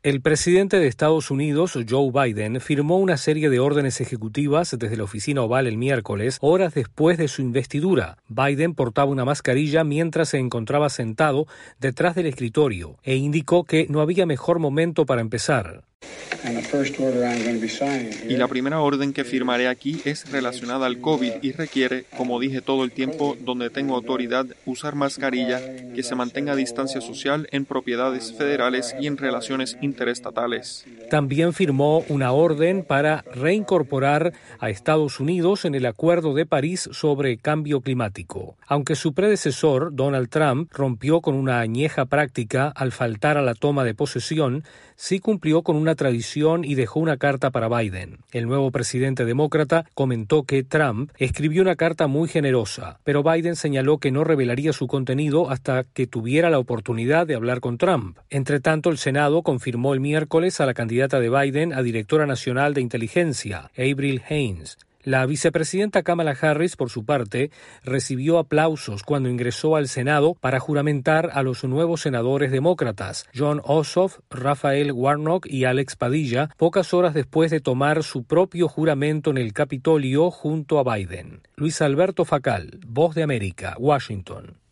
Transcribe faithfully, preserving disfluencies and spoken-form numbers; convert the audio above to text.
El presidente de Estados Unidos, Joe Biden, firmó una serie de órdenes ejecutivas desde la Oficina Oval el miércoles, horas después de su investidura. Biden portaba una mascarilla mientras se encontraba sentado detrás del escritorio e indicó que no había mejor momento para empezar. Y la primera orden que firmaré aquí es relacionada al COVID y requiere, como dije todo el tiempo donde tengo autoridad, usar mascarilla, que se mantenga distancia social en propiedades federales y en relaciones interestatales. También firmó una orden para reincorporar a Estados Unidos en el Acuerdo de París sobre cambio climático. Aunque su predecesor, Donald Trump, rompió con una añeja práctica al faltar a la toma de posesión, sí cumplió con una tradición y dejó una carta para Biden. El nuevo presidente demócrata comentó que Trump escribió una carta muy generosa, pero Biden señaló que no revelaría su contenido hasta que tuviera la oportunidad de hablar con Trump. Entre tanto, el Senado confirmó el miércoles a la candidata de Biden a directora nacional de inteligencia, Avril Haines. La vicepresidenta Kamala Harris, por su parte, recibió aplausos cuando ingresó al Senado para juramentar a los nuevos senadores demócratas, Jon Ossoff, Raphael Warnock y Alex Padilla, pocas horas después de tomar su propio juramento en el Capitolio junto a Biden. Luis Alberto Facal, Voz de América, Washington.